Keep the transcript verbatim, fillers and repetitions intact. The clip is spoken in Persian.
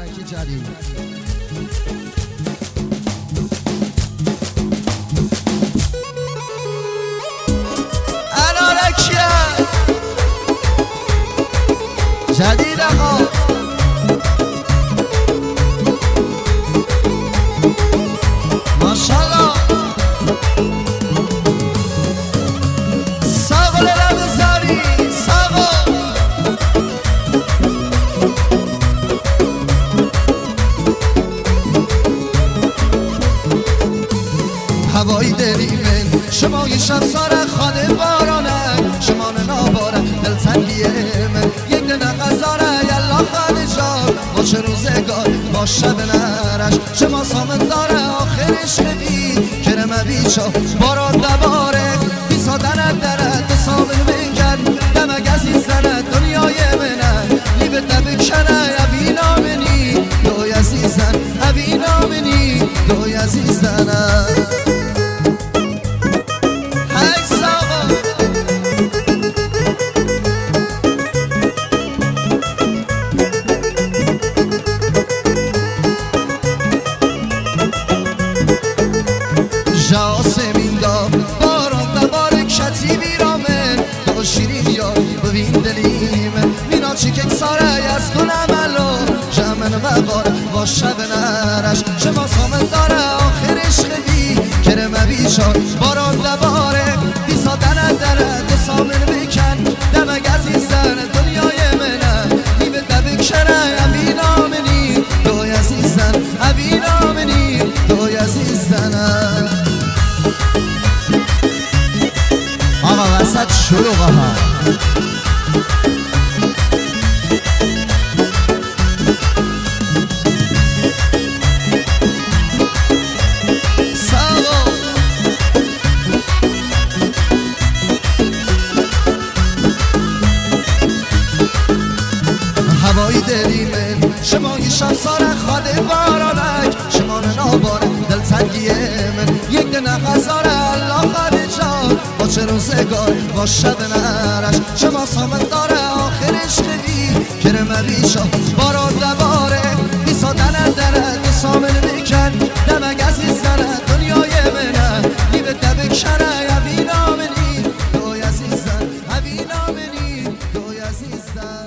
ترکی جدید. الارکیه جدید آقا ماشالله ساقل رمزاری ساقل هوایی دریمه شمای شب ساره خانه بارانه شمان ناباره دلتنگیه من یک دنه غزاره یلا خانه جان با چه روزگار با شب نرش شما سامن داره آخرش خبی کرمه بیچا باران دباره بیسا دنه دره دسامن بکن دمک عزیزنه دنیای منه لیبه دبکنه اوینا منی دوی عزیزن اوینا منی دوی عزیزنه جاسمین دا باران دبار کتی بیرامن دا شیرین یا ببین دلیم مینا چیکک ساره از کنم الو جمن مقار با شب نرش شما سامن داره آخرش خبی کرمه بیچار باران دباره بیسا دنه دره دو سامن بکن دمک عزیزن دنیای منه نیمه دبک شره اوینا منی دوی عزیزن اوینا منی دوی عزیزن آقا وسط شلوغه ها ساقو هوایی دریمه شمای شب ساره خاده بارانک شمان ناباره دلتنگیه من یک دنه غزاره الله خاده جان با چه روزگار با شب نرش شما سامن داره آخرش خبی کرمه بیشا باران دباره بیسا دنه دره دو سامن بکن دمک عزیزنه دنیای منه لیبه دبکنه اوینا منی دوی عزیزن اوینا منی دوی عزیزن